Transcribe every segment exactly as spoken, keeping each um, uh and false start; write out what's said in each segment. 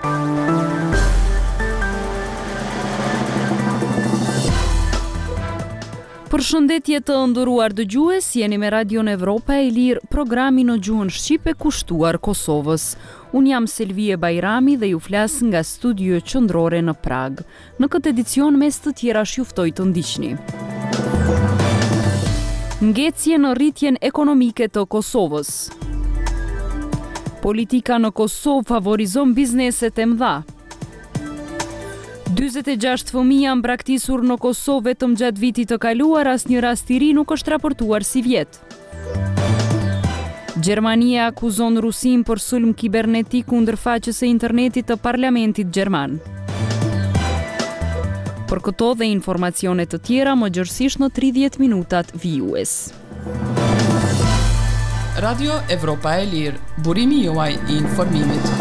Përshëndetje të nderuar dëgjues, jeni me Radion Evropa e Lirë, programi në gjuhën shqipe kushtuar Kosovës. Unë jam Selvie Bajrami dhe ju flas nga studio qendrore në Prag. Në këtë edicion mes të tjera juftoj të ndiqni. Ngecje në rritjen ekonomike të Kosovës. Politika në Kosovë favorizon bizneset e mëdha. dyzet e gjashtë fëmijë janë braktisur në Kosovë vetëm gjatë vitit të kaluar, asnjë rast i ri nuk është raportuar si vjet. Gjermania akuzon Rusin për sulm kibernetik kundër faqes së internetit të parlamentit gjerman. Për këto dhe informacione të tjera më gjërësisht në tridhjetë minutat vijues. Radio Evropa e Lirë, burimi juaj i informimit.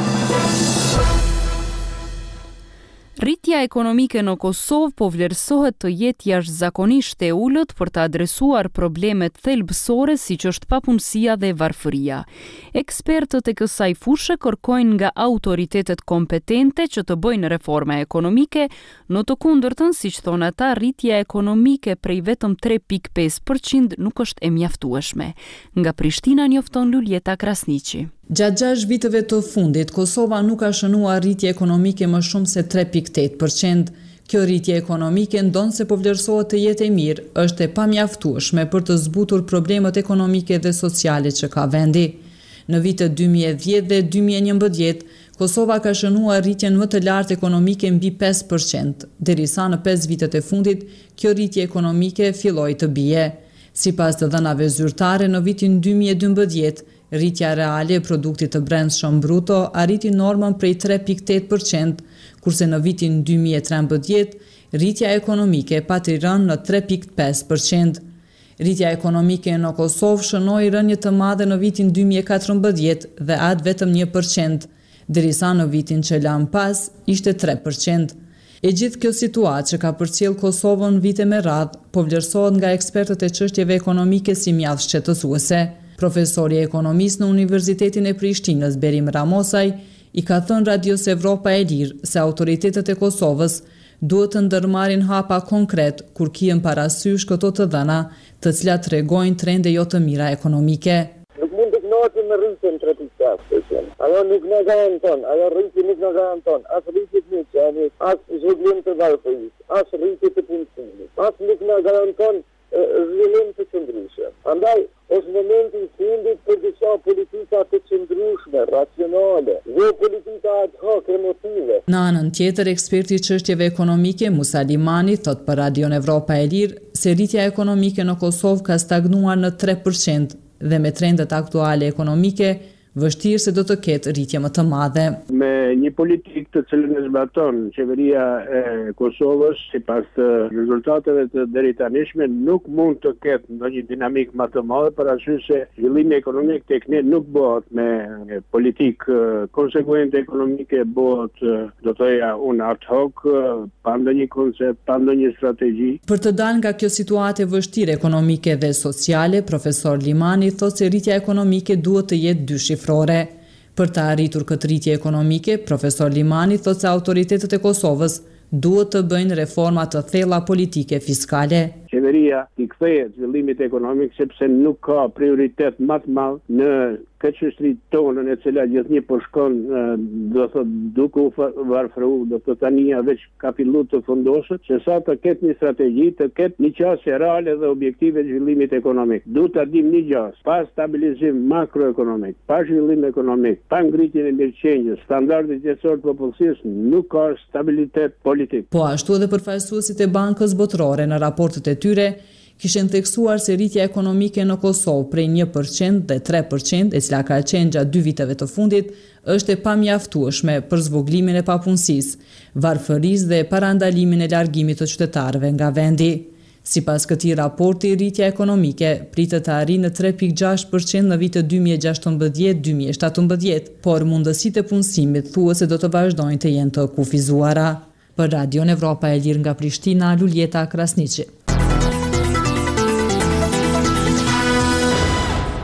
Rritja ekonomike në Kosovë po vlerësohet të jetë jashtëzakonisht e ulët për të adresuar problemet thelbësore siç është papunësia dhe varfëria. Ekspertët e kësaj fushë kërkojnë nga autoritetet kompetente që të bëjnë reforma ekonomike, në të kundërtën, siç thonë ata, rritja ekonomike prej vetëm tre pikë pesë përqind nuk është e mjaftueshme. Nga Prishtina njofton Luljeta Krasniqi. Gjatë gjashtë viteve të fundit, Kosova nuk ka shënuar rritje ekonomike më shumë se tre pikë tetë përqind. Kjo rritje ekonomike ndonë se po vlerësohet të jetë e mirë, është e pamjaftueshme për të zbutur problemet ekonomike dhe sociale që ka vendi. Në vitet dy mijë e dhjetë dhe dy mijë e njëmbëdhjetë, Kosova ka shënuar rritjen më të lartë ekonomike mbi pesë përqind, derisa në pesë vitet e fundit, kjo rritje ekonomike filloi të bie. Sipas të dhënave zyrtare, në vitin dy mijë e dymbëdhjetë, rritja reale e produktit të brendshëm bruto arriti normën prej tre pikë tetë përqind, kurse në vitin dy mijë e trembëdhjetë, rritja ekonomike pati rënë në tre pikë pesë përqind. Rritja ekonomike në Kosovë shënoi rënje të madhe në vitin dy mijë e katërmbëdhjetë dhe atë vetëm një përqind, derisa në vitin që lan pas ishte tre përqind. E gjithë kjo situatë që ka përcjell Kosovën vite me radhë, po vlerësohet nga ekspertët e çështjeve ekonomike si mjaft shqetësuese. Profesori ekonomist në Universitetin e Prishtinës, Berim Ramosaj, i ka thënë Radios Evropa e Lirë se autoritetet e Kosovës duhet të ndërmarrin hapa konkret kur kihen parasysh këto të dhëna, të cilat tregojnë trende jo të mira ekonomike. Nuk mund të kënaqemi me rritjen tre pikë pesë përqind. Ajo nuk na garanton, ajo rritje nuk na garanton as rritje të niçanit, as zhvillim të varfërisë, as rritje të punësimit, as nuk na garanton zhvillim të qëndrueshëm. Andaj, është momenti i fundit për të qenë politika të qëndrueshme, racionale, jo politika ad hoc emotive. Në anën tjetër, eksperti i çështjeve ekonomike Musa Limani thot për Radion Evropa e Lirë se rritja ekonomike në Kosovë ka stagnuar në tre përqind dhe me trendet aktuale ekonomike vështirë se do të ketë rritje më të madhe. Me një politikë të cilën e zbaton qeveria e Kosovës, sipas të rezultateve të deritanishme, nuk mund të ketë ndonjë dinamik më të madhe, për arsye se zhvillimi ekonomik tek ne nuk bëhet me politikë konsekuente ekonomike, bëhet do të thoya un ad hoc, pa ndonjë koncept, pa ndonjë strategji. Për të dalë nga kjo situatë e vështirë ekonomike dhe sociale, profesor Limani thotë se rritja ekonomike duhet të jetë dy shifrore. Për të arritur këtë rritje ekonomike, profesor Limani thotë se autoritetet e Kosovës duhet të bëjnë reforma të thella politike fiskale. Qeveria i kthehet zhvillimit ekonomik sepse nuk ka prioritet më të madh në këtë çështri tonën e cila gjithnjë po shkon, do thot duke u varfëruar, do të tania veç ka filluar të fundoset, se sa të ketë një strategji, të ketë një qasje reale dhe objektive të zhvillimit ekonomik. Duhet ta dim një gjë, pa stabilizim makroekonomik, pa zhvillim ekonomik, pa ngritjen e mirëqenies, standardit jetësor të popullsisë, nuk ka stabilitet politik. Po ashtu edhe përfaqësuesit e Bankës Botërore në raportet e tyre kishin theksuar se rritja ekonomike në Kosovë prej një përqind dhe tre përqind, e cila ka qenë gjatë dy viteve të fundit, është e pamjaftueshme për zvoglimin e papunësisë, varfërisë dhe parandalimin e largimit të qytetarëve nga vendi. Sipas këtij raporti, rritja ekonomike pritet të arrijë në tre pikë gjashtë përqind në vitet dy mijë e gjashtëmbëdhjetë dy mijë e shtatëmbëdhjetë, por mundësitë e punësimit thuhet se do të vazhdojnë të jenë të kufizuara. Për Radion Evropa e Lirë nga Prishtina, Luljeta Krasniqi.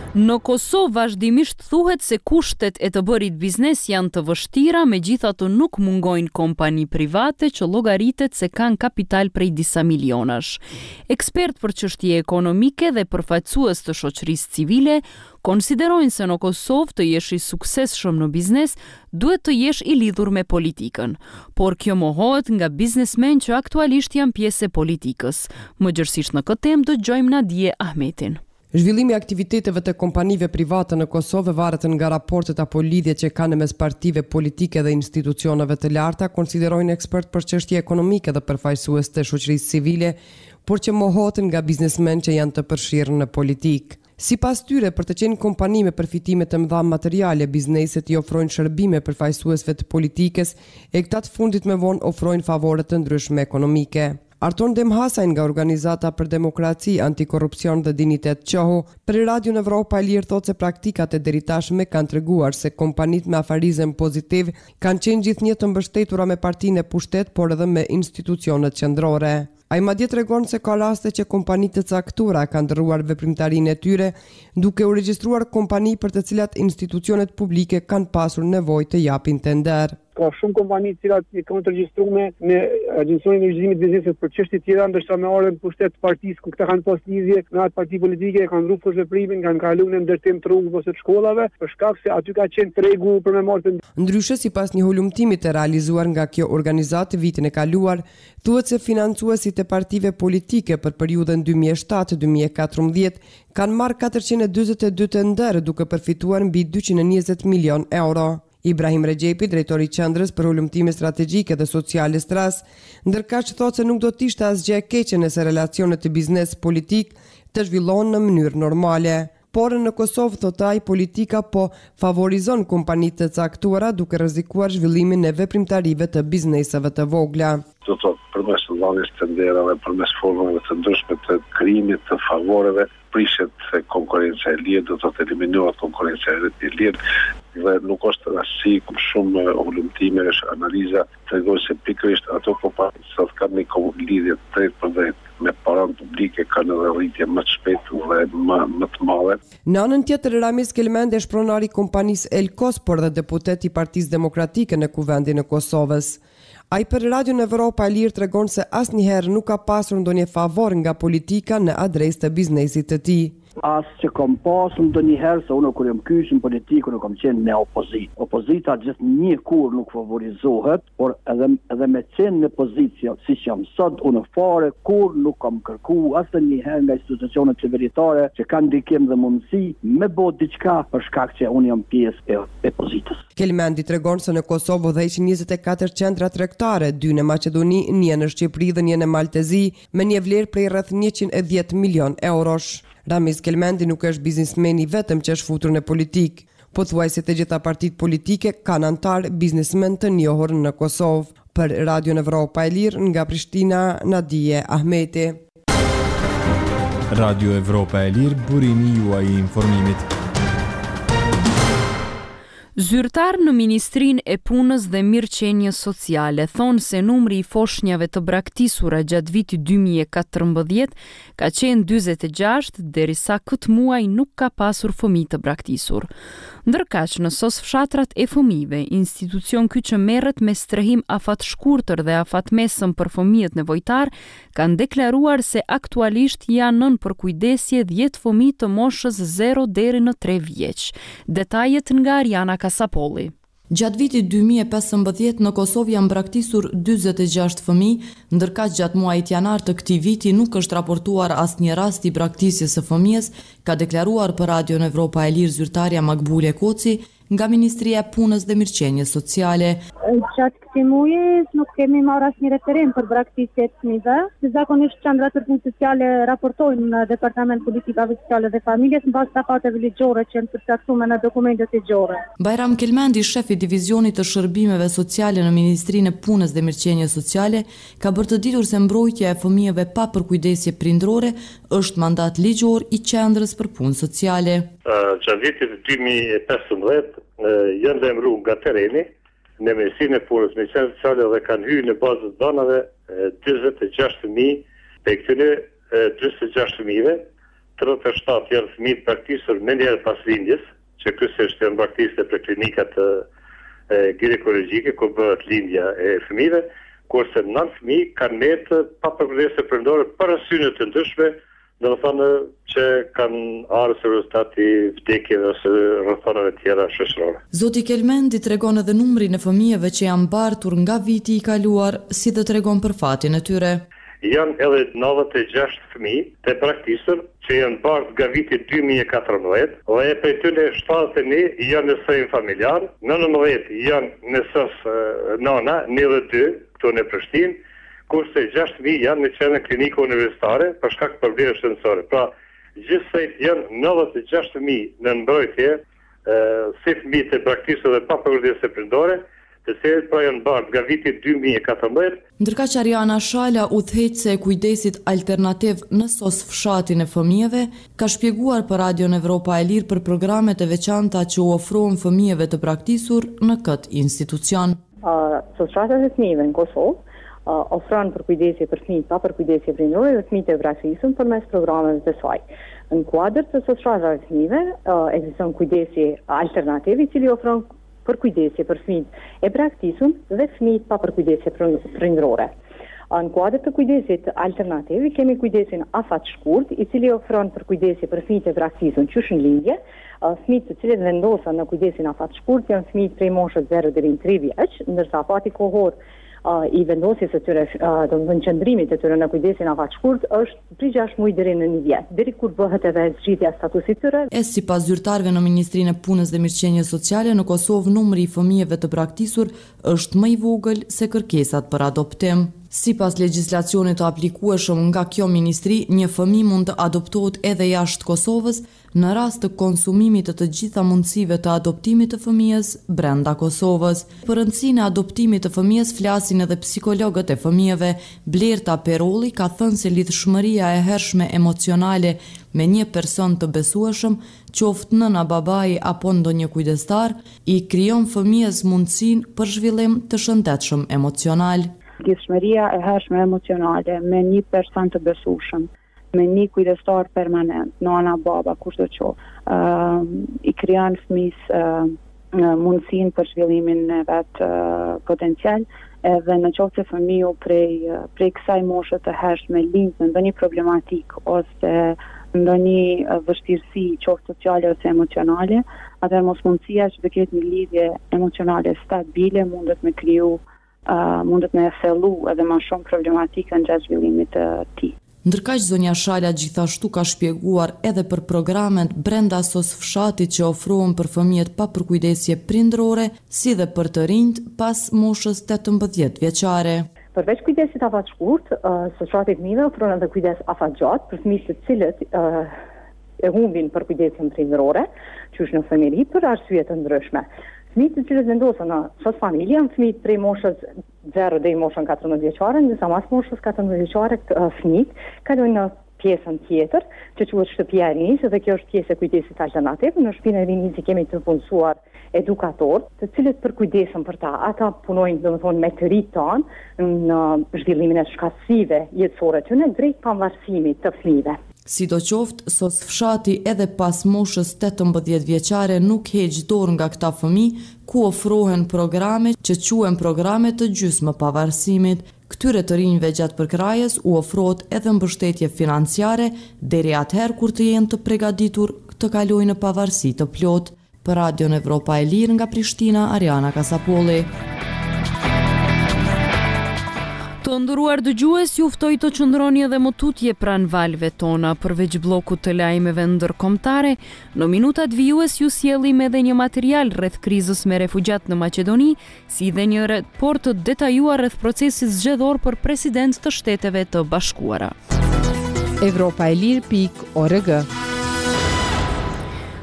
Në Kosovë vazhdimisht thuhet se kushtet e të bërit biznes janë të vështira, megjithatë nuk mungojnë kompani private që llogaritet se kanë kapital prej disa milionash. Ekspert për çështje ekonomike dhe përfaqësues të shoqërisë civile konsiderojnë se në Kosovë të jesh i suksesshëm në biznes duhet të jesh i lidhur me politikën, por kjo mohohet nga biznesmen që aktualisht janë pjesë e politikës. Më gjërësisht në këtë temë dëgjojmë Nadije Ahmetin. Zhvillimi i aktiviteteve të kompanive private në Kosovë varet nga raportet apo lidhjet që kanë mes partive politike dhe institucioneve të larta, konsiderojnë ekspert për çështje ekonomike dhe përfaqësues të shoqërisë civile, por që mohohen nga biznesmen që janë të përfshirë në politikë. Sipas tyre, për të qenë kompani me përfitime të mëdha materiale, bizneset i ofrojnë shërbime përfaqësuesve të politikës e këta të fundit me vonë ofrojnë favore të ndryshme ekonomike. Arton Demhasajn nga Organizata për Demokraci, Antikorrupsion dhe Dinitet Qoho, për Radio në Evropa e Lirë thotë se praktikat e deritashme kanë treguar se kompanit me afarizëm pozitiv kanë qenë gjithnjë të mbështetura me partinë e pushtet, por edhe me institucionet qendrore. Ai madje tregon se ka raste që kompanitë të caktuara kanë ndërruar veprimtarinë e tyre, duke u regjistruar kompani për të cilat institucionet publike kanë pasur nevojë të japin tender. Ka shumë kompani të cilat kanë të regjistruar me, me Agjencionin e Regjistrimit të Biznesit për çështje të tjera, ndërsa me orën pushtet të partisë ku këta kanë pas lidhje me atë parti politike, kanë rrugë veprimin, kanë kaluar në ndërtim të rrugëve ose të shkollave, për shkak se aty ka qenë tregu për me marrë. Ndryshe, sipas një hulumtimi të realizuar nga kjo organizatë vitin e kaluar, thuhet se financuesit e partive politike për periudhën dy mijë e shtatë deri dy mijë e katërmbëdhjetë kanë marrë katërqind e dyzet e dy tender duke përfituar mbi dyqind e njëzet milion euro. Ibrahim Regjepi, drejtori i Qendrës për Hulumtime Strategjike dhe Sociale Stras, ndërkaq thotë se nuk do të ishte asgjë e keqe nëse relacionet të biznes politik të zhvillohen në mënyrë normale. Por në Kosovë, thotë ai, politika po favorizon kompanitë të caktuara duke rrezikuar zhvillimin e veprimtarive të bizneseve të vogla. Do të thotë përmes dhënies tenderave, përmes formave të ndryshme të krijimit të favoreve, prishet se konkurenca e lirë, do të thotë eliminohet konkurenca e lirë dhe nuk është rasti shumë hulumtime, është analiza tregojnë se pikërisht ato kompani që kanë një lidhje drejt për drejt me paranë publike kanë edhe rritje më të shpejtë dhe më, më të madhe. Në anën tjetër, Ramiz Kelmendi është pronar i kompanisë Elkos, por dhe deputet i Partisë Demokratike në Kuvendin e Kosovës. Ai për Radio në Evropa e Lirë tregon se asnjëherë nuk ka pasur ndonjë favor nga politika në adresë të biznesit të tij. As që kam pasur ndonjëherë se unë kur jam kysh në politikë nuk kam qenë në opozitë. Opozita gjithnjë kur nuk favorizohet, por edhe edhe me qenë në pozitë siç jam sot, unë fare kur nuk kam kërkuar asnjëherë nga institucionet qeveritare që kanë ndikim dhe mundësi me bë diçka për shkak që unë jam pjesë e, e pozitës. Kelmendi tregon se në Kosovë udhëheqin njëzet e katër qendra tregtare, dy në Maqedoni, një në Shqipëri dhe një në Maltezi, me një vlerë prej rreth njëqind e dhjetë milion eurosh. Ramiz Kelmendi nuk është biznesmen i vetëm që është futur në politikë, po thuajse të gjitha partitë politike kanë antar biznesmen të njohur në Kosovë. Për Radio në Evropa e Lirë nga Prishtina, Nadije Ahmeti. Radio Evropa e Lirë, burimi juaj i informimit. Zyrtar në Ministrinë e Punës dhe Mirëqenies Sociale thonë se numri i foshnjave të braktisura gjatë vitit dy mijë e katërmbëdhjetë ka qenë dyzet e gjashtë, derisa këtë muaj nuk ka pasur fëmijë të braktisur. Ndërkaq në sos fshatrat e fëmijëve, institucion ky që merret me strehim afat shkurtër dhe afat mesëm për fëmijët nevojtar, kanë deklaruar se aktualisht janë nën përkujdesje dhjetë fëmijë të moshës zero deri në tre vjeç. Detajet nga Ariana Kasapolli. Gjatë vitit dy mijë e pesëmbëdhjetë në Kosovë janë braktisur dyzet e gjashtë fëmijë, ndërkaq gjatë muajit janar të këtij viti nuk është raportuar asnjë rast i braktisjes së fëmijës, ka deklaruar për Radio në Evropa e Lirë zyrtarja Makbule Koci nga Ministria e Punës dhe Mirëqenies Sociale. Gjatë këtij muaji nuk kemi marrë asnjë referim për braktisje të fëmijëve. Zakonisht qendrat për punë sociale raportojnë në Departament Politikave Sociale dhe Familjes mbas tafateve ligjore që janë përcaktuar në dokumentet ligjore. Bajram Kelmendi, shef i divizionit të shërbimeve sociale në Ministrinë e Punës dhe Mirëqenies Sociale, ka bërë të ditur se mbrojtja e fëmijëve pa përkujdesje prindrore është mandat ligjor i Qendrës për Punë Sociale. Gjatë vitit dy mijë e pesëmbëdhjetë janë lajmëruar nga tereni në Ministrinë e Punës dhe Mirëqenies Sociale dhe kanë hyrë në bazën e danave dyzet e gjashtë fëmijë, pe këtyre dyzet e gjashtë fëmijëve tridhjetë e shtatë janë fëmijë të braktisur me njerë pas lindjes, që kësë është janë braktisë për klinikat e, ginekologjike, ku bëhet lindja e fëmijëve, kurse nëntë fëmijë kanë metë pa përkujdesje prindore për arsye të ndryshme, do të thonë që kanë ardhur se rezultati vdekjeve ose rrethonave tjera shoqërore. Zoti Kelmendi tregon edhe numrin e fëmijëve që janë mbartur nga viti i kaluar, si dhe tregon për fatin e tyre. Janë edhe nëntëdhjetë e gjashtë fëmijë të braktisur që janë mbartur nga viti dy mijë e katërmbëdhjetë, dhe prej tyre shtatëdhjetë e një janë në sejm familjar, nëntëmbëdhjetë janë në S O S Nana, njëzet e dy këtu në Prishtinë, kurse gjashtë mijë janë në qenë klinika universitare për shkak të problemeve shëndetësore. Pra, gjithsej janë nëntëdhjetë e gjashtë mijë në mbrojtje, si fëmijë të braktisur dhe pa përkujdesje prindore, të cilët pra janë mbartur nga viti dy mijë e katërmbëdhjetë. Ndërkaq Ariana Shala, udhëheqëse e kujdesit alternativ në S O S fshatin e fëmijëve, ka shpjeguar për Radion Evropa e Lirë për programet e veçanta që u ofrohen fëmijëve të braktisur në këtë institucion. Uh, Societatet e fëmijëve në Kosovë uh, ofron përkujdesje për fëmijë pa përkujdesje prindore dhe fëmijët e braktisur përmes programeve të saj. Në kuadër të societateve të fëmijëve uh, ekziston kujdesje alternativ i cili ofron përkujdesje për fëmijët e braktisur dhe fëmijët pa përkujdesje prindore. Uh, në kuadër të kujdesit alternativ kemi kujdesin afat shkurt i cili ofron përkujdesje për fëmijët e braktisur qysh në lindje. Uh, fëmijët të cilët vendosen në kujdesin afat shkurt janë fëmijët prej moshës zero deri në tre vjeç, ndërsa afati kohor uh, i vendosjes së tyre, uh, domethënë qëndrimit të tyre në kujdesin afat shkurt është prej gjashtë muaj deri në një vjet, deri kur bëhet edhe zgjidhja e statusit të tyre. E sipas zyrtarëve në Ministrinë e Punës dhe Mirëqenies Sociale në Kosovë, numri i fëmijëve të braktisur është më i vogël se kërkesat për adoptim. Sipas legjislacionit të aplikueshëm nga kjo ministri, një fëmijë mund të adoptohet edhe jashtë Kosovës në rast të konsumimit të të gjitha mundësive të adoptimit të fëmijës brenda Kosovës. Për rëndësinë e adoptimit të fëmijës flasin edhe psikologët e fëmijëve. Blerta Perolli ka thënë se lidhshmëria e hershme emocionale me një person të besueshëm, qoftë nëna, babai apo ndonjë kujdestar, i krijon fëmijës mundësinë për zhvillim të shëndetshëm emocional. Lidhshmëria e hershme emocionale me një person të besueshëm, me një kujdestar permanent, nana, baba, kushdo qoftë, uh, i krijon fëmijës uh, mundësinë për zhvillimin e vet uh, potencial, edhe në qoftë se fëmiu prej uh, prej kësaj moshe të hershme lind me ndonjë problematik ose ndonjë uh, vështirësi qoftë sociale ose emocionale, atëherë mosmundësia që të ketë një lidhje emocionale stabile mundet me kriju Uh, mundet me thellu edhe më shumë problematika në gjatë zhvillimit të tij. Ndërkaq zonja Shala gjithashtu ka shpjeguar edhe për programet brenda S O S fshatit që ofrohen për fëmijët pa përkujdesje prindrore, si dhe për të rinjt pas moshës tetëmbëdhjetë vjeçare. Përveç kujdesit afat shkurt, uh, societati i fëmijëve ofron edhe kujdes afat gjatë për fëmijët të cilët uh, e humbin përkujdesjen prindrore, qysh në familje për arsye të ndryshme. Fëmijët të cilët vendosen në S O S familje janë fëmijët prej moshës zero deri në moshën katërmbëdhjetë vjeçare, ndërsa mas moshës katërmbëdhjetë vjeçare fëmijët kalojnë në pjesën tjetër, që quhet shtëpia e rinisë, dhe kjo është pjesë e kujdesit alternativ. Në shtëpinë e rinisë kemi të punësuar edukatorë, të cilët përkujdesen për ta. Ata punojnë, domethënë, me të rinjt tanë në zhvillimin e shkatësive jetësore të tyre drejt pavarësimit të fëmijëve. Sidoqoftë, S O S fshati edhe pas moshës tetëmbëdhjetë vjeçare nuk heq dorë nga këta fëmijë, ku ofrohen programe që quhen programe të gjysmë pavarësimit. Këtyre të rinjve gjatë përkrajës u ofrohet edhe mbështetje financiare deri atëherë kur të jenë të përgatitur të kalojnë në pavarësi të plotë. Për Radion Evropa e Lirë nga Prishtina, Ariana Kasapolli. Të nderuar dëgjues, ju ftoj të qëndroni edhe më tutje pranë valve tona përveç bllokut të lajmeve ndërkombëtare. Në minutat vijues ju sjellim edhe një material rreth krizës me refugjat në Maqedoni, si dhe një raport të detajuar rreth procesit zgjedhor për president të Shteteve të Bashkuara. Evropa e Lirë pikë org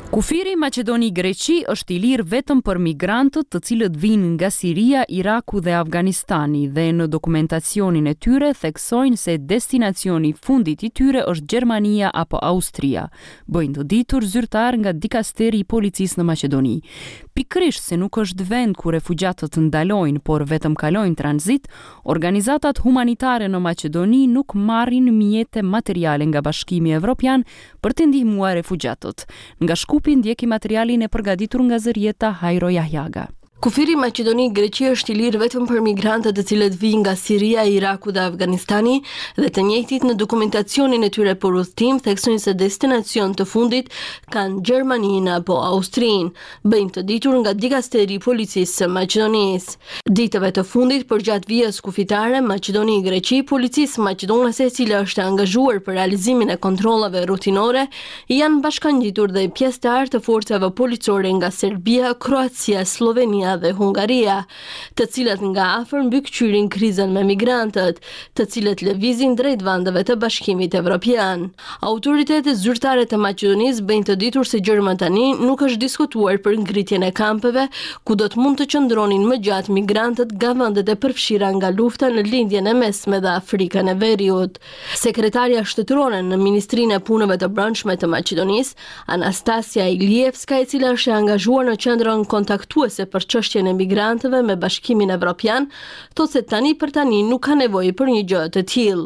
Kufiri Maqedoni-Greqi është i lirë vetëm për migrantët të cilët vinë nga Siria, Iraku dhe Afganistani dhe në dokumentacionin e tyre theksojnë se destinacioni fundit i tyre është Gjermania apo Austria, bëjnë të ditur zyrtar nga dikasteri i policisë në Maqedoni. Pikrisht se nuk është vend ku refugjatët ndalojnë, por vetëm kalojnë tranzit, organizatat humanitare në Maqedoni nuk marrin mjete materiale nga Bashkimi Evropian për të ndihmuar refugjatët. Nga Shkupi ndjeki materialin e përgatitur nga Zërieta Hajro Jahjaga. Kufiri Maqedoni-Greqi është i lirë vetëm për migrantët të cilët vijnë nga Siria, Iraku dhe Afganistani dhe të njëjtit në dokumentacionin e tyre për udhëtim theksojnë se destinacion të fundit kanë Gjermaninë apo Austrinë, bëjnë të ditur nga dikasteri i policisë së Maqedonisë. Ditëve të fundit përgjatë vijës kufitare Maqedoni-Greqi, policisë maqedonase e cila është angazhuar për realizimin e kontrollave rutinore, janë bashkangjitur dhe pjesëtar të forcave policore nga Serbia, Kroacia, Slovenia dhe Hungaria, të cilat nga afër mbykëqyrin krizën me migrantët, të cilët lëvizin drejt vendeve të Bashkimit Evropian. Autoritetet zyrtare të Maqedonisë bëjnë të ditur se gjërma tani nuk është diskutuar për ngritjen e kampeve, ku do të mund të qëndronin më gjatë migrantët nga vendet e përfshira nga lufta në lindjen e mesme dhe Afrikën e Veriut. Sekretarja shtetërore në Ministrinë e Punëve të Brendshme të Maqedonisë, Anastasia Ilievska, e cila është e angazhuar në qendrën kontaktuese për çështjen e migrantëve me Bashkimin Evropian, thotë se tani për tani nuk ka nevojë për një gjë të tillë.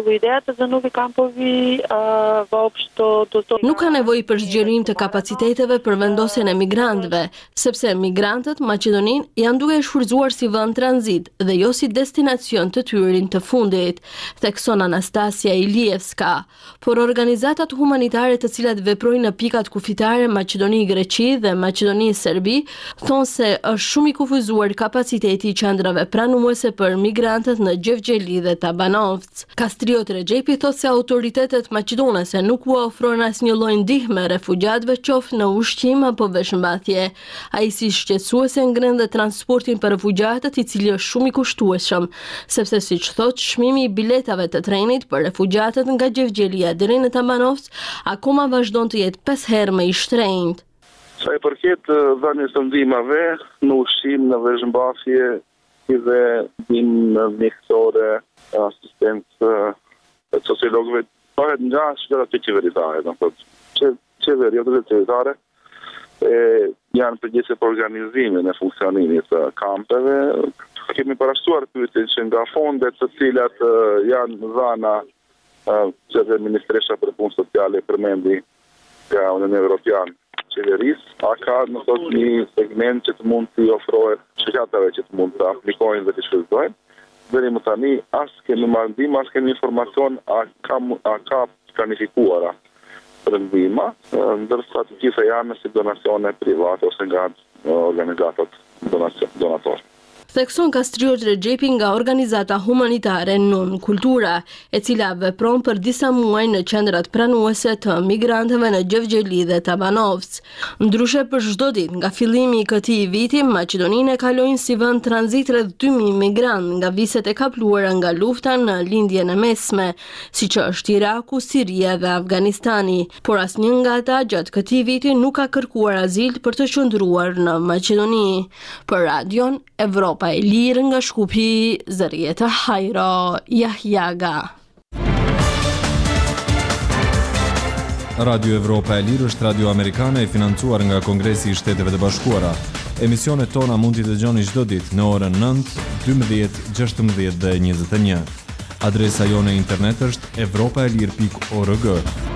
Nuk ka nevojë për zgjerim të kapaciteteve për vendosjen e migrantëve, sepse migrantët Maqedoninë janë duke shfrytzuar si vend tranzit dhe jo si destinacion të tyrin të fundit, thekson Anastasia Ilievska. Por organizatat humanitare të cilat veprojnë në pikat kufitare Maqedoni-Greqi dhe Maqedoni-Serbi thonë se është shumë i kufizuar kapaciteti i qendrave pranuese për migrantët në Gjevgjeli dhe Tabanovc. Kastriot Rexhepi thotë se autoritetet maqedonase nuk u ofrojnë asnjë lloj ndihme refugjatëve qoftë në ushqim apo veshmbathje. Ai si shqetësuese ngren dhe transportin për refugjatët, i cili është shumë i kushtueshëm, sepse siç thotë çmimi i biletave të trenit për refugjatët nga Gjevgjelia deri në Tabanovc akoma vazhdon të jetë pesë herë më i shtrenjtë. Sa i përket dhënies së ndihmave në ushqim, në veshmbathje dhe ndihmë mjekësore, asistencë të sociologëve, bëhet nga shtetet e qeveritare, do të thotë, qeveria dhe qeveritare janë përgjegjëse për organizimin e funksionimit të kampeve. Kemi parashtuar pyetje që nga fondet të cilat janë dhëna që dhe Ministresha për Punë Sociale përmendi nga Unioni Evropiane qeverisë, a ka në thot një segment që të mund të ofrohet shëqatave që të mund të aplikojnë dhe të shfrytëzojnë. Deri më tani, as kemi marrë ndihmë, as kemi informacion a ka, a ka planifikuara për ndihma, ndërsa të gjitha janë si donacione private ose nga organizatat donatorë. Thekson Kastriot Rexhepi nga organizata humanitare Non Kultura, e cila vepron për disa muaj në qendrat pranuese të migrantëve në Gjevgjeli dhe Tabanovc. Ndryshe për çdo ditë nga fillimi i këtij viti, Maqedoninë e kalojnë si vend tranzit rreth dy mijë migrantë nga viset e kapluara nga lufta në lindjen e mesme, siç është Iraku, Siria dhe Afganistani, por asnjë nga ata gjatë këtij viti nuk ka kërkuar azil për të qëndruar në Maqedoni. Për Radion Evropa Pa e lirë nga Shkupi, Zërieta Hajro Jahjaga. Radio Evropa e Lirë është radio amerikane e financuar nga Kongresi i Shteteve të Bashkuara. Emisionet tona mund t'i dëgjoni çdo ditë në orën nëntë, dymbëdhjetë, gjashtëmbëdhjetë dhe njëzet e një. Adresa jone internet është evropaelir pikë org.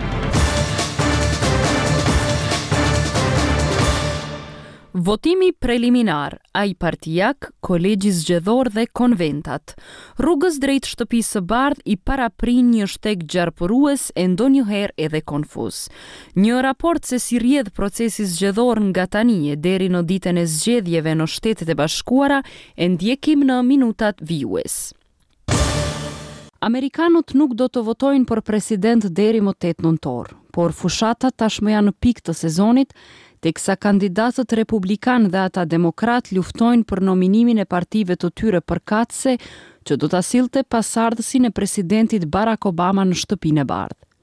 Votimi preliminar, ai partijak, kolegji zgjedhor dhe konventat. Rrugës drejt shtëpisë së bardhë i paraprin një shteg gjarpërues e ndonjëherë edhe konfuz. Një raport se si rrjedh procesi zgjedhor nga tani deri në ditën e zgjedhjeve në Shtetet e Bashkuara e ndjekim në minutat vijues. Amerikanët nuk do të votojnë për president deri më tetë nëntor, por fushatat tashmë janë në pikë të sezonit, teksa kandidatët republikan dhe ata demokrat luftojnë për nominimin e partive të tyre përkatëse që do ta sillte pasardhësin e presidentit Barack Obama në Shtëpinë e Bardhë.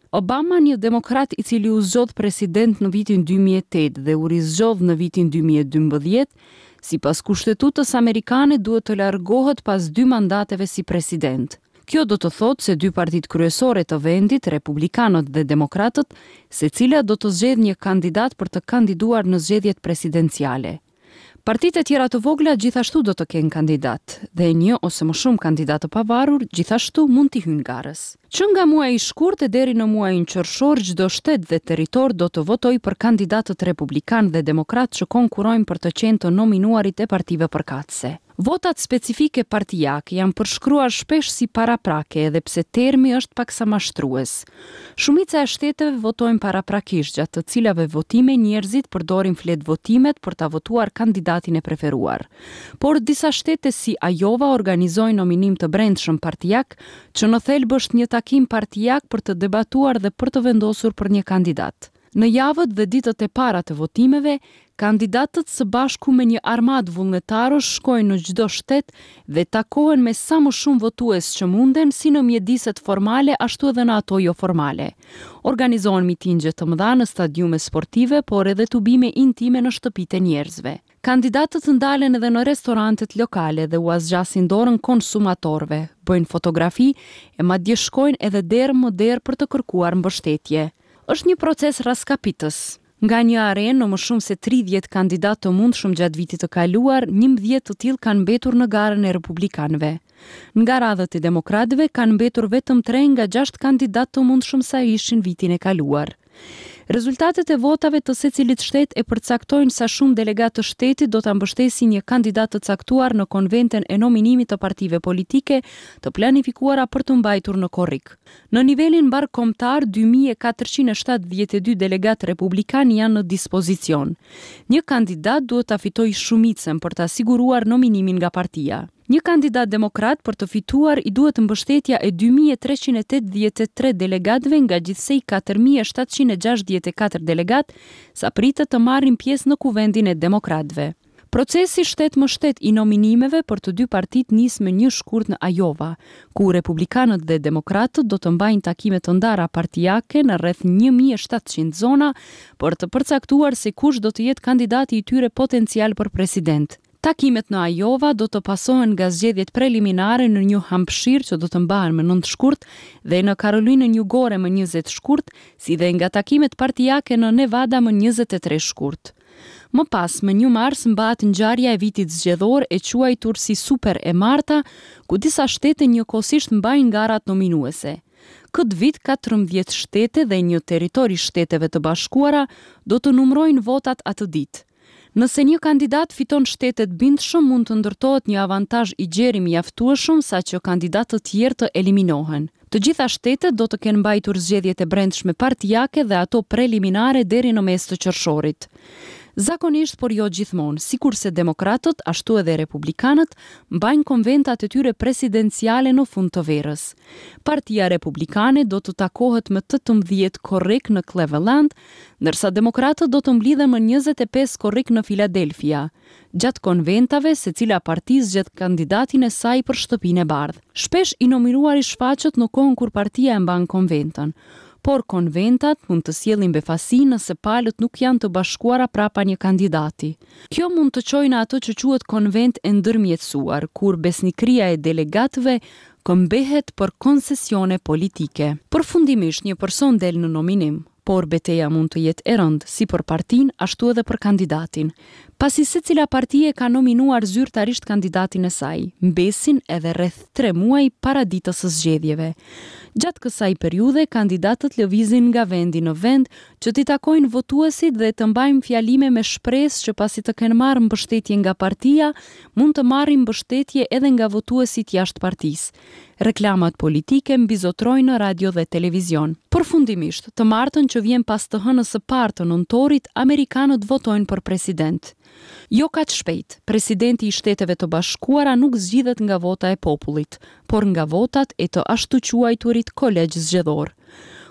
Obama, një demokrat i cili u zgjodh president në vitin dy mijë e tetë dhe u rizgjodh në vitin dy mijë e dymbëdhjetë, sipas kushtetutës amerikane duhet të largohet pas dy mandateve si president. Kjo do të thotë se dy partitë kryesore të vendit, Republikanët dhe Demokratët, secila do të zgjedhë një kandidat për të kandiduar në zgjedhjet presidenciale. Partitë e tjera të vogla gjithashtu do të kenë kandidat, dhe një ose më shumë kandidatë të pavarur gjithashtu mund t'i hyjnë garës. Që nga muaji i shkurtë deri në muajin qershor, çdo shtet dhe territor do të votojë për kandidatët republikan dhe demokrat që konkurrojnë për të qenë të nominuarit e partive përkatëse. Votat specifike partijake janë përshkruar shpesh si paraprake, edhe pse termi është paksa mashtrues. Shumica e shteteve votojnë paraprakisht, gjatë të cilave votime njerëzit përdorin flet votimet për ta votuar kandidatin e preferuar. Por disa shtete si Iowa organizojnë nominim të brendshëm partijak, që në thelb është një takim partijak për të debatuar dhe për të vendosur për një kandidat. Në javët dhe ditët e para të votimeve, kandidatët së bashku me një armadë vullnetarësh shkojnë në çdo shtet dhe takohen me sa më shumë votues që munden, si në mjediset formale ashtu edhe në ato jo formale. Organizohen mitingje të mëdha në stadiume sportive, por edhe tubime intime në shtëpitë e njerëzve. Kandidatët ndalen edhe në restorantet lokale dhe u azgjasin dorën konsumatorëve, bëjnë fotografi e madje shkojnë edhe derë më derë për të kërkuar mbështetje. Është një proces raskapitës. Nga një arenë në më shumë se tridhjetë kandidatë të mundshëm gjatë vitit të kaluar, njëmbëdhjetë të tillë kanë mbetur në garën e republikanëve. Nga radhët e demokratëve kanë mbetur vetëm tre nga gjashtë kandidatë të mundshëm sa ishin vitin e kaluar. Rezultatet e votave të secilit shtet e përcaktojnë sa shumë delegatë të shtetit do ta mbështesin një kandidat të caktuar në konventen e nominimit të partive politike të planifikuara për të mbajtur në korrik. Në nivelin mbarkombëtar, dy mijë e katërqind e shtatëdhjetë e dy delegatë republikanë janë në dispozicion. Një kandidat duhet ta fitojë shumicën për ta siguruar nominimin nga partia. Një kandidat demokrat për të fituar i duhet mbështetja e dy mijë e treqind e tetëdhjetë e tre delegatëve nga gjithsej katër mijë e shtatëqind e gjashtëdhjetë e katër delegatë, sa pritet të marrin pjesë në kuvendin e demokratëve. Procesi shtet më shtet i nominimeve për të dy partitë nis me një shkurt në Iowa, ku republikanët dhe demokratët do të mbajnë takime të ndara partijake në rreth një mijë e shtatëqind zona për të përcaktuar se kush do të jetë kandidati i tyre potencial për president. Takimet në Iowa do të pasohen nga zgjedhjet preliminare në New Hampshire që do të mbahen më nëntë shkurt dhe në Karolinën Jugore më njëzet shkurt, si dhe nga takimet partijake në Nevada më njëzet e tre shkurt. Më pas, më një mars mbahet ngjarja e vitit zgjedhor e quajtur si Super e Marta, ku disa shtete njëkohësisht mbajnë garat nominuese. Këtë vit, katërmbëdhjetë shtete dhe një territori shteteve të bashkuara do të numrojnë votat atë ditë. Nëse një kandidat fiton shtetet bindshëm, mund të ndërtohet një avantazh i gjerë mjaftueshëm saqë kandidatë të tjerë të eliminohen. Të gjitha shtetet do të kenë mbajtur zgjedhjet e brendshme partijake dhe ato preliminare deri në mes të qershorit. Zakonisht, por jo gjithmonë, sikurse demokratët, ashtu edhe republikanët, mbajnë konventat e tyre presidenciale në fund të verës. Partia Republikane do të takohet më tetëmbëdhjetë korrik në Cleveland, ndërsa demokratët do të mblidhen më njëzet e pesë korrik në Filadelfia. Gjatë konventave, secila parti zgjedh kandidatin e saj për shtëpinë e bardhë. Shpesh i nominuari shfaqet në kohën kur partia e mban konventën, por konventat mund të sjellin befasi nëse palët nuk janë të bashkuara prapa një kandidati. Kjo mund të çojë në atë që quhet konvent e ndërmjetësuar, kur besnikëria e delegatëve këmbehet për koncesione politike. Përfundimisht, një person del në nominim, por beteja mund të jetë e rëndë si për partinë ashtu edhe për kandidatin. Pasi secila parti e ka nominuar zyrtarisht kandidatin e saj, mbesin edhe rreth tre muaj para ditës së zgjedhjeve. Gjatë kësaj periudhe, kandidatët lëvizin nga vendi në vend që t'i takojnë votuesit dhe të mbajnë fjalime me shpresë që pasi të kenë marrë mbështetje nga partia, mund të marrin mbështetje edhe nga votuesit jashtë partisë. Reklamat politike mbizotrojnë në radio dhe televizion. Përfundimisht, të martën që vjen pas të hënës së parë të nëntorit, amerikanët votojnë për president. Jo kaq shpejt, presidenti i Shteteve të Bashkuara nuk zgjidhet nga vota e popullit, por nga votat e të ashtu quajturit kolegj zgjedhor.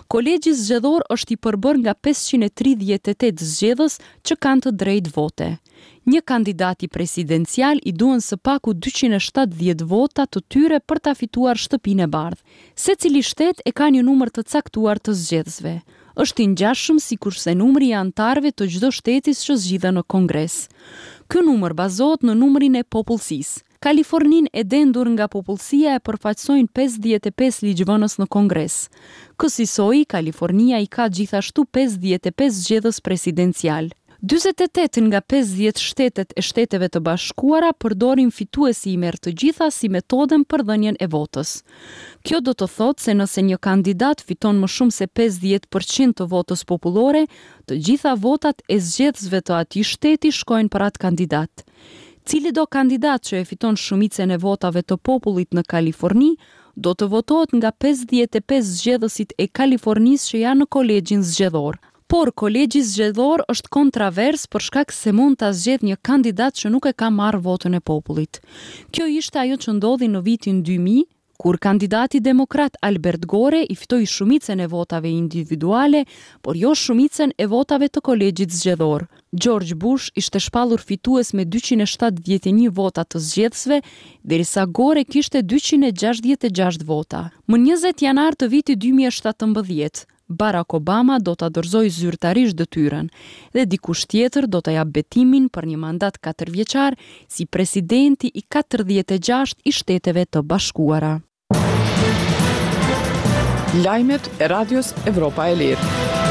Kolegji zgjedhor është i përbër nga pesëqind e tridhjetë e tetë zgjedhës që kanë të drejtë vote. Një kandidati presidencial i duhen së paku dyqind e shtatëdhjetë vota të tyre për ta fituar shtëpinë e bardhë. Secili shtet e ka një numër të caktuar të zgjedhësve. Është i ngjashëm sikurse numri i anëtarëve të çdo shteti që zgjidhen në Kongres. Ky numër bazohet në numrin e popullsisë. Kaliforninë e dendur nga popullsia e përfaqësojnë pesëdhjetë e pesë ligjvënës në Kongres. Kësaj, Kalifornia i ka gjithashtu pesëdhjetë e pesë zgjedhës presidencial. dyzet e tetë nga pesëdhjetë shtetet e Shteteve të Bashkuara përdorin fituesi i merr të gjitha si metodën për dhënien e votës. Kjo do të thotë se nëse një kandidat fiton më shumë se pesëdhjetë përqind të votës popullore, të gjitha votat e zgjedhësve të atij shteti shkojnë për atë kandidat. Cili do kandidat që e fiton shumicën e votave të popullit në Kaliforni, do të votohet nga pesëdhjetë e pesë zgjedhësit e Kalifornisë që janë në kolegjin zgjedhor. Por kolegji zgjedhor është kontrovers për shkak se mund ta zgjedhë një kandidat që nuk e ka marrë votën e popullit. Kjo ishte ajo që ndodhi në vitin dy mijë, kur kandidati demokrat Albert Gore i fitoi shumicën e votave individuale, por jo shumicën e votave të kolegjit zgjedhor. George Bush ishte shpallur fitues me dyqind e shtatëdhjetë e një vota të zgjedhësve, derisa Gore kishte dyqind e gjashtëdhjetë e gjashtë vota. Më njëzet janar të vitit dy mijë e shtatëmbëdhjetë, Barack Obama do ta dorëzojë zyrtarisht detyrën dhe dikush tjetër do ta jap betimin për një mandat katërvjeçar si presidenti i katërdhjetë e gjashtë i Shteteve të Bashkuara. Lajmet e Radios Evropa e Lirë.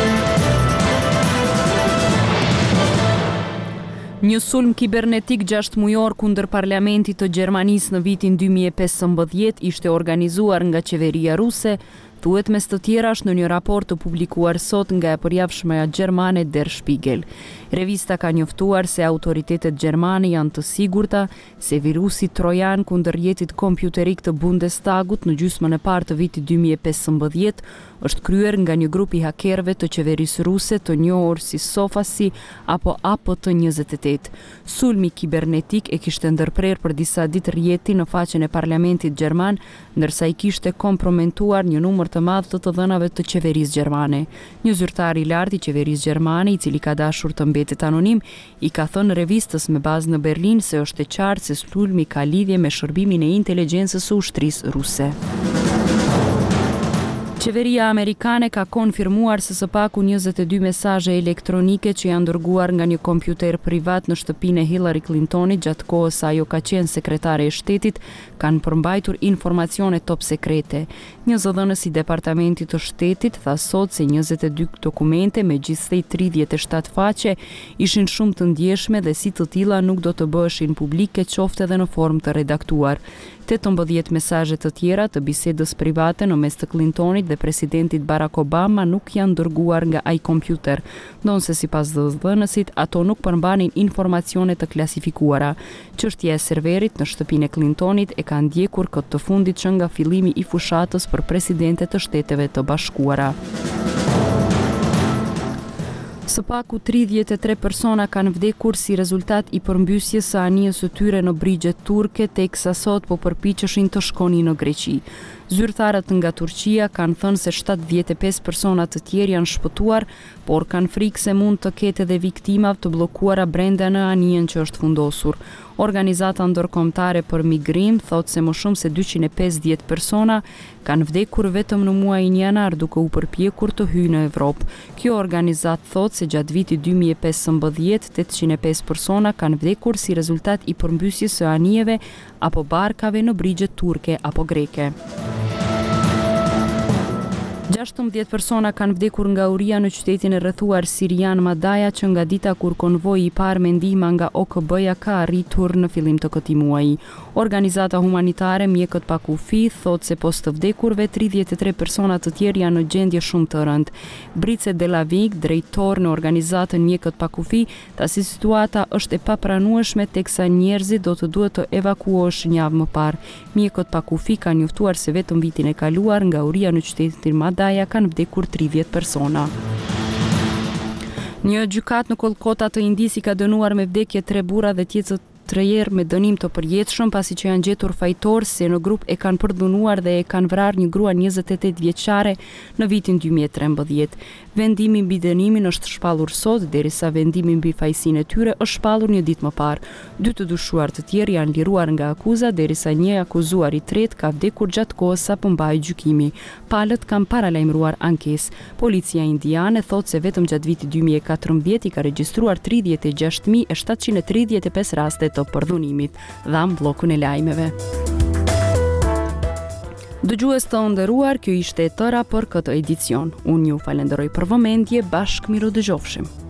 Një sulm kibernetik gjashtë mujor kundër parlamentit të Gjermanisë në vitin dy mijë e pesëmbëdhjetë ishte organizuar nga qeveria ruse, thuhet mes të tjerash në një raport të publikuar sot nga e përjavshmja gjermane Der Spiegel. Revista ka njoftuar se autoritetet gjermane janë të sigurta se virusi trojan kundër rrjetit kompjuterik të Bundestagut në gjysmën e parë të vitit dy mijë e pesëmbëdhjetë është kryer nga një grup i hakerëve të qeverisë ruse të njohur si Sofasi apo A P T njëzet e tetë. Sulmi kibernetik e kishte ndërprer për disa ditë rrjetin në faqen e parlamentit gjerman, ndërsa i kishte kompromentuar një numër të madh të të dhënave të qeverisë gjermane. Një zyrtar i lartë i qeverisë gjermane, i cili ka dashur të mbetet anonim, i ka thënë revistës me bazë në Berlin se është e qartë se sulmi ka lidhje me shërbimin e inteligjencës së ushtrisë ruse. Qeveria amerikane ka konfirmuar se së paku njëzet e dy mesazhe elektronike që janë dërguar nga një kompjuter privat në shtëpinë e Hillary Clintonit gjatë kohës sa ajo ka qenë sekretare e shtetit kanë përmbajtur informacione top sekrete. Një zëdhënës i departamentit të shtetit tha sot se njëzet e dy dokumente me gjithsej tridhjetë e shtatë faqe ishin shumë të ndjeshme dhe si të tilla nuk do të bëheshin publike qoftë edhe në formë të redaktuar. tetëmbëdhjetë mesazhe të tjera të bisedës private në mes të Clintonit dhe presidentit Barack Obama nuk janë dërguar nga ai kompjuter, ndonse sipas zëdhënësit ato nuk përmbanin informacione të klasifikuara. Çështja e serverit në shtëpinë e Clintonit e ka ndjekur këtë të fundit që nga fillimi i fushatës për presidente të Shteteve të Bashkuara. Së paku tridhjetë e tre persona kanë vdekur si rezultat i përmbysjes së anijes së tyre në brigjet turke, teksa sot po përpiqeshin të shkonin në Greqi. Zyrtarët nga Turqia kanë thënë se shtatëdhjetë e pesë persona të tjerë janë shpëtuar, por kanë frikë se mund të ketë edhe viktima të bllokuara brenda në anijen që është fundosur. Organizata ndërkombëtare për migrim thotë se më shumë se dyqind e pesëdhjetë persona kanë vdekur vetëm në muajin janar duke u përpjekur të hyjnë në Evropë. Kjo organizatë thotë se gjatë vitit dy mijë e pesëmbëdhjetë tetëqind e pesë persona kanë vdekur si rezultat i përmbysjes së anijeve apo barkave në brigjet turke apo greke. gjashtëmbëdhjetë persona kanë vdekur nga uria në qytetin e rrethuar sirian Madaja që nga dita kur konvoji i parë me ndihmë nga O K B-ja ka arritur në fillim të këtij muaji. Organizata humanitare Mjekët pa kufi thotë se post të vdekurve tridhjetë e tre persona të tjerë janë në gjendje shumë të rëndë. Brice Delavik, drejtor në organizatën Mjekët pa kufi, tha se situata është e papranueshme teksa njerëzit do të duhet të evakuoheshin një javë më parë. Mjekët pa kufi kanë njoftuar se vetëm vitin e kaluar nga uria në qytetin Madaja kanë vdekur tridhjetë persona. Një gjykat në Kolkata të Indis i ka dënuar me vdekje tre burra dhe tjetër tre herë me dënim të përjetshëm pasi që janë gjetur fajtor se në grup e kanë përdhunuar dhe e kanë vrarë një grua njëzet e tetë vjeçare në vitin dy mijë e trembëdhjetë. Vendimi mbi dënimin është shpallur sot, derisa vendimi mbi fajësinë e tyre është shpallur një ditë më parë. Dy të dyshuar të tjerë janë liruar nga akuza, derisa një akuzuar i tretë ka vdekur gjatë kohës sa po mbahej gjykimi. Palët kanë paralajmëruar ankesë. Policia indiane thotë se vetëm gjatë vitit dy mijë e katërmbëdhjetë i ka regjistruar tridhjetë e gjashtë mijë e shtatëqind e tridhjetë e pesë raste të përdhunimit, dham bllokun e lajmeve. Dëgjues të nderuar, kjo ishte e tëra për këtë edicion. Unë ju falenderoj për vëmendje, bashkë miru dëgjofshim.